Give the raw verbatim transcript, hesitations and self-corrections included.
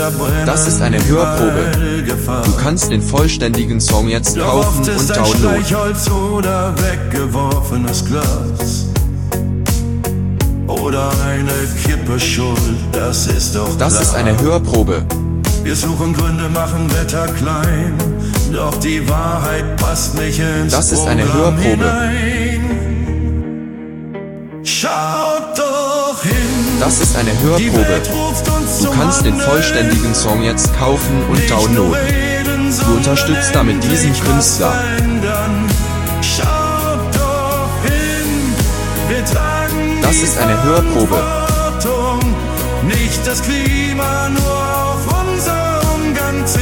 Das ist eine Hörprobe. Du kannst den vollständigen Song jetzt kaufen und downloaden. Streichholz oder weggeworfenes Glas oder eine Kippe schuld, das ist doch Das klar. ist eine Hörprobe. Wir suchen Gründe, machen Wetter klein, doch die Wahrheit passt nicht ins Das ist eine Programm Hörprobe. hinein. Schaut doch hin. Das ist eine Die Hörprobe. Welt ruft uns Du zum kannst den Handeln. vollständigen Song jetzt kaufen und Nicht nur downloaden. reden, Du unterstützt damit diesen endlich was Künstler. verändern. Schaut doch hin, wir tragen Das die ist eine Hörprobe. Verantwortung. Nicht das Klima, nur auf